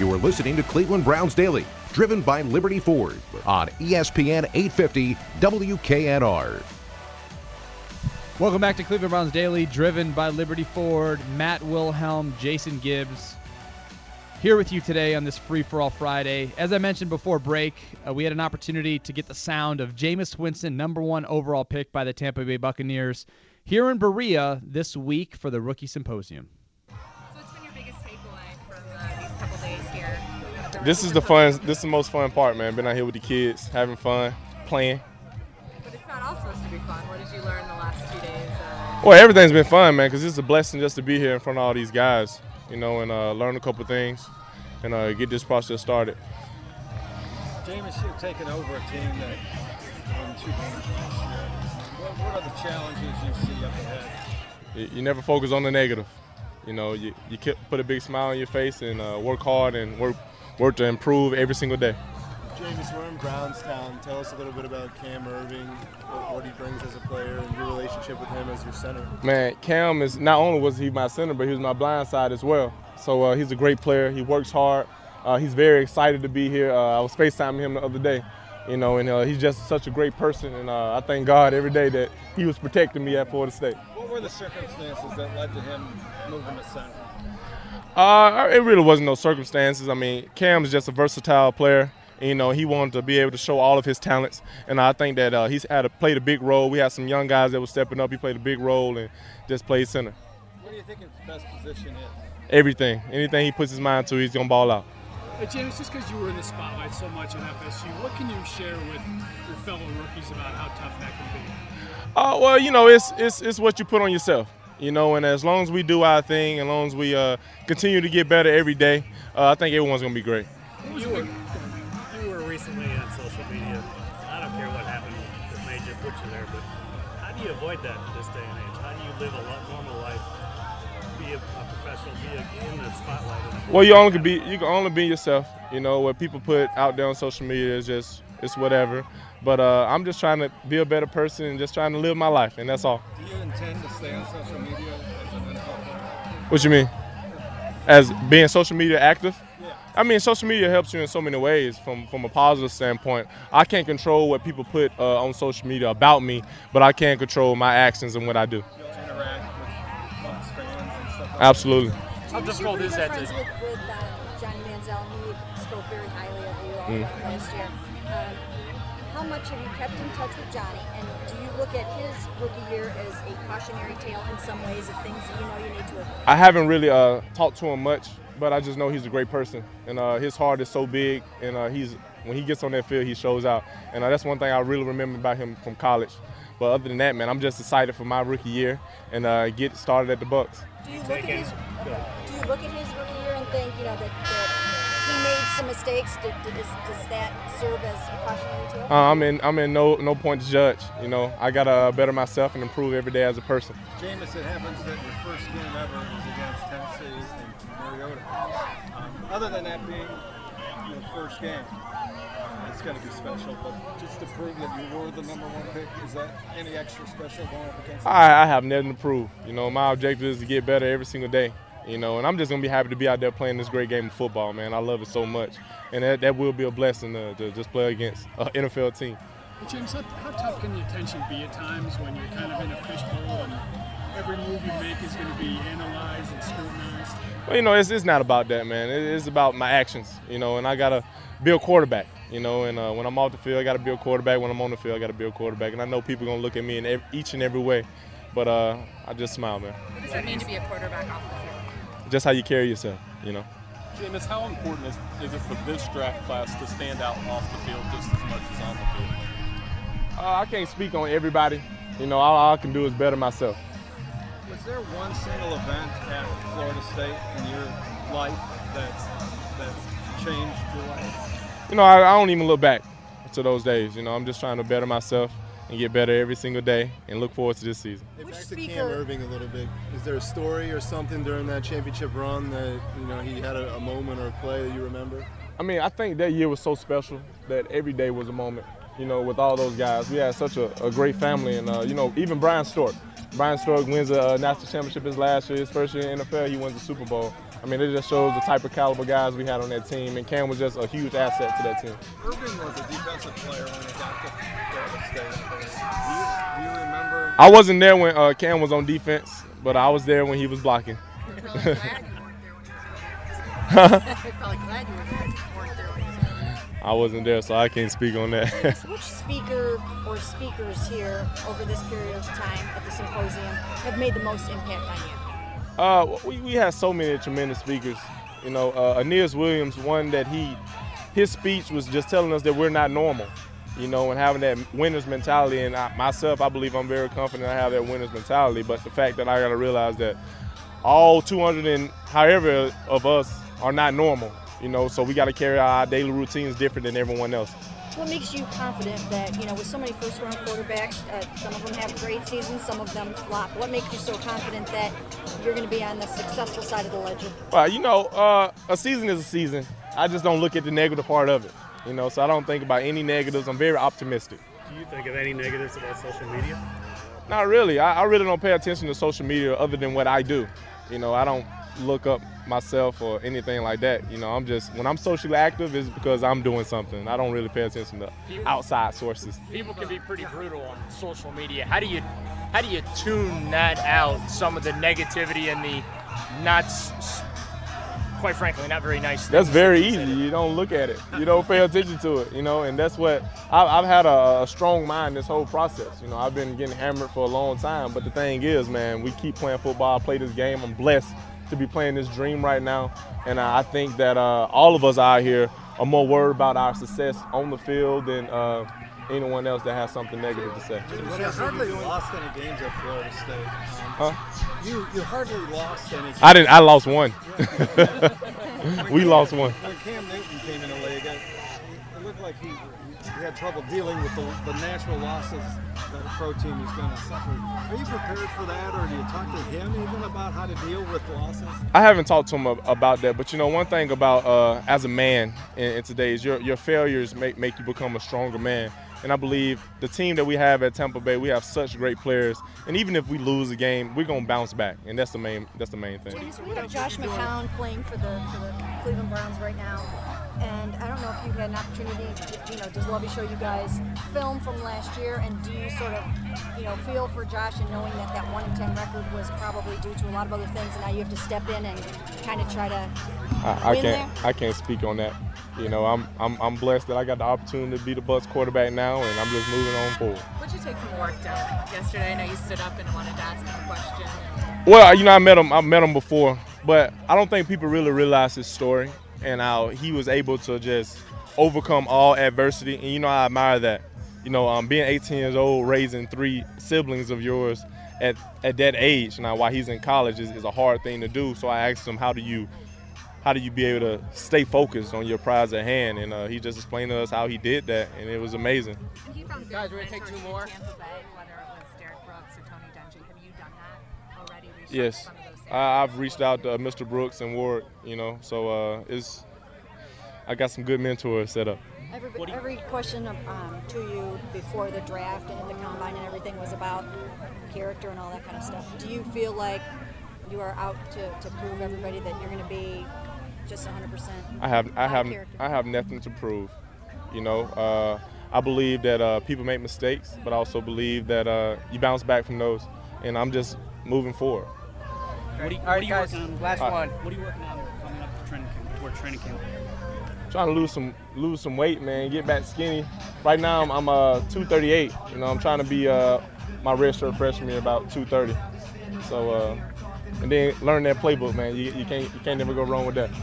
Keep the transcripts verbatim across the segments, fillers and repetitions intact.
You are listening to Cleveland Browns Daily, driven by Liberty Ford on E S P N eight fifty W K N R. Welcome back to Cleveland Browns Daily, driven by Liberty Ford. Matt Wilhelm, Jason Gibbs, here with you today on this Free-for-All Friday. As I mentioned before break, uh, we had an opportunity to get the sound of Jameis Winston, number one overall pick by the Tampa Bay Buccaneers, here in Berea this week for the Rookie Symposium. So what's been your biggest takeaway from uh, these couple days here? The This is the fun. This is the most fun part, man. Been out here with the kids, having fun, playing. But it's not all supposed to be fun. What did you learn the last two days? Uh, Well, everything's been fun, man, because it's a blessing just to be here in front of all these guys, you know, and uh, learn a couple things and uh, get this process started. Jameis, you're taking over a team that won two games last year. What, what are the challenges you see up ahead? You, you never focus on the negative. You know, you, you put a big smile on your face and uh, work hard and work, work to improve every single day. Jameis, we're in Brownstown. Tell us a little bit about Cam Irving, what, what he brings as a player, and your relationship with him as your center. Man, Cam is not only was he my center, but he was my blind side as well. So uh, he's a great player. He works hard. Uh, he's very excited to be here. Uh, I was FaceTiming him the other day, you know, and uh, he's just such a great person. And uh, I thank God every day that he was protecting me at Florida State. What were the circumstances that led to him moving to center? Uh, it really wasn't no circumstances. I mean, Cam's just a versatile player. You know, he wanted to be able to show all of his talents, and I think that uh, he's had a, played a big role. We had some young guys that were stepping up. He played a big role and just played center. What do you think his best position is? Everything. Anything he puts his mind to, he's going to ball out. Hey, James, just because you were in the spotlight so much in F S U, what can you share with your fellow rookies about how tough that can be? Uh, well, you know, it's, it's, it's what you put on yourself. You know, and as long as we do our thing, as long as we uh, continue to get better every day, uh, I think everyone's going to be great. You were, you were recently on social media. I don't care what happened that made you put you there, but how do you avoid that in this day and age? How do you live a lot normal life, be a, a professional, be a, in the spotlight? Well, you only can be you can only be yourself. You know, what people put out there on social media is just it's whatever. But uh, I'm just trying to be a better person and just trying to live my life, and that's all. Do you intend to stay on social media as an N F L player? What you mean? As being social media active? Yeah. I mean, social media helps you in so many ways from, from a positive standpoint. I can't control what people put uh, on social media about me, but I can control my actions and what I do. You'll interact with Bucs fans and stuff like Absolutely. How difficult is that? Friends with, with uh, Johnny Manziel, who spoke very highly of you all Mm. last year. Um, how much have you kept in touch with Johnny, and do you look at his rookie year as a cautionary tale in some ways of things that you know you need to avoid? I haven't really uh, talked to him much, but I just know he's a great person, and uh, his heart is so big, and uh, he's when he gets on that field, he shows out, and uh, that's one thing I really remember about him from college. But other than that, man, I'm just excited for my rookie year and uh, get started at the Bucs. Do you look at his Do you look at his rookie year and think, you know, that, that he made some mistakes? Did, did this, does that serve as a cautionary tale? Uh, I'm in I'm in no no point to judge. You know, I gotta uh, better myself and improve every day as a person. Jameis, it happens that your first game ever is against Tennessee and Mariota. Um, other than that being your first game, it's got to be special. But just to prove that you were the number one pick, is that any extra special going up against? I, I have nothing to prove. You know, my objective is to get better every single day. You know, and I'm just gonna be happy to be out there playing this great game of football, man. I love it so much, and that, that will be a blessing to, to just play against an N F L team. Hey, James, how, how tough can your tension be at times when you're kind of in a fishbowl and every move you make is going to be analyzed and scrutinized? Well, you know, it's, it's not about that, man. It, it's about my actions, you know, and I got to be a quarterback, you know, and uh, when I'm off the field, I got to be a quarterback. When I'm on the field, I got to be a quarterback. And I know people are going to look at me in every, each and every way, but uh, I just smile, man. what does that mean to be a quarterback off the field? Just how you carry yourself, you know. Jameis, how important is, is it for this draft class to stand out off the field just as much as on the field? Uh, I can't speak on everybody. You know, all, all I can do is better myself. Was there one single event at Florida State in your life that's, that's changed your life? You know, I, I don't even look back to those days. You know, I'm just trying to better myself and get better every single day and look forward to this season. Hey, back to Cam Irving a little bit. Is there a story or something during that championship run that, you know, he had a, a moment or a play that you remember? I mean, I think that year was so special that every day was a moment, you know, with all those guys. We had such a, a great family, and, uh, you know, even Brian Stork. Brian Stork wins a national championship his last year. His first year in the N F L, he wins the Super Bowl. I mean, it just shows the type of caliber guys we had on that team, and Cam was just a huge asset to that team. Irving was a defensive player when he got to Florida State. Do you, do you remember? I wasn't there when uh, Cam was on defense, but I was there when he was blocking. I wasn't there, so I can't speak on that. Which speaker or speakers here over this period of time at the symposium have made the most impact on you? Uh, we, we had so many tremendous speakers. You know, uh, Aeneas Williams, one that he, his speech was just telling us that we're not normal, you know, and having that winner's mentality. And I, myself, I believe I'm very confident I have that winner's mentality. But the fact that I got to realize that all two hundred and however of us are not normal, you know, so we got to carry our daily routines different than everyone else. What makes you confident that, you know, with so many first-round quarterbacks, uh, some of them have great seasons, some of them flop. What makes you so confident that you're going to be on the successful side of the ledger? Well, you know, uh, a season is a season. I just don't look at the negative part of it, you know, so I don't think about any negatives. I'm very optimistic. Do you think of any negatives about social media? Not really. I, I really don't pay attention to social media other than what I do. You know, I don't look up myself or anything like that. You know, I'm just, when I'm socially active, it's because I'm doing something. I don't really pay attention to outside sources. People can be pretty brutal on social media. How do you, how do you tune that out? Some of the negativity and the not, quite frankly, not very nice things. That's very easy. You don't look at it. You don't pay attention to it. You know, and that's what I, I've had a, a strong mind this whole process. You know, I've been getting hammered for a long time. But the thing is, man, we keep playing football. I play this game. I'm blessed to be playing this dream right now, and uh, I think that uh, all of us out here are more worried about our success on the field than uh, anyone else that has something negative to say. You hardly lost any games at Florida State. Huh? You you hardly lost any games. I didn't. I lost one. We lost one. When Cam Newton came in the league, it, it looked like he, he had trouble dealing with the, the natural losses that a pro team is going to suffer. Are you prepared for that, or do you talk to him even about how to deal with losses? I haven't talked to him about that, but you know, one thing about uh, as a man in, in today's, your your failures make make you become a stronger man. And I believe the team that we have at Tampa Bay, we have such great players, and even if we lose a game, we're gonna bounce back, and that's the main that's the main thing. James, we have Josh McCown playing for the, for the Cleveland Browns right now, and I don't know if you had an opportunity, to, you know, does Lovie show you guys film from last year, and do you sort of, you know, feel for Josh and knowing that that one and ten record was probably due to a lot of other things, and now you have to step in and kind of try to I, I win can't there? I can't speak on that. You know, I'm I'm I'm blessed that I got the opportunity to be the Bucs quarterback now, and I'm just moving on forward. What did you take from work done yesterday? I know you stood up and wanted to ask him a question. Well, you know, I met him. I met him before, but I don't think people really realize his story and how he was able to just overcome all adversity. And you know, I admire that. You know, um, being eighteen years old, raising three siblings of yours at at that age, now while he's in college, is, is a hard thing to do. So I asked him, how do you how do you be able to stay focused on your prize at hand? And uh, he just explained to us how he did that, and it was amazing. You found guys, we're gonna take two more. Tampa Bay, whether it was Derek Brooks or Tony Dungy. Have you done that already? Yes, I, I've reached out to Mister Brooks and Ward. You know, so uh, it's I got some good mentors set up. Every, every question um, to you before the draft and in the combine and everything was about character and all that kind of stuff. Do you feel like you are out to, to prove everybody that you're going to be just one hundred percent? I have I have character? I have nothing to prove. You know, uh, I believe that uh, people make mistakes, but I also believe that uh, you bounce back from those. And I'm just moving forward. What are you, All what are right, you guys, working on? last Uh, one. What are you working on coming up to training camp, toward training camp? Trying to lose some lose some weight, man. Get back skinny. Right now I'm, I'm uh, two thirty-eight. You know, I'm trying to be uh, my redshirt freshman year about two thirty. So uh, and then learn that playbook, man. You, you can't you can't never go wrong with that.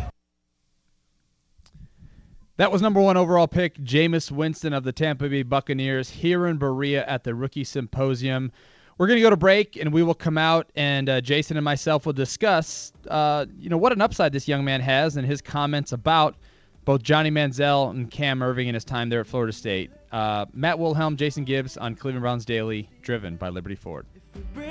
That was number one overall pick, Jameis Winston of the Tampa Bay Buccaneers, here in Berea at the Rookie Symposium. We're going to go to break, and we will come out, and uh, Jason and myself will discuss, uh, you know, what an upside this young man has and his comments about both Johnny Manziel and Cam Irving in his time there at Florida State. Uh, Matt Wilhelm, Jason Gibbs on Cleveland Browns Daily, driven by Liberty Ford.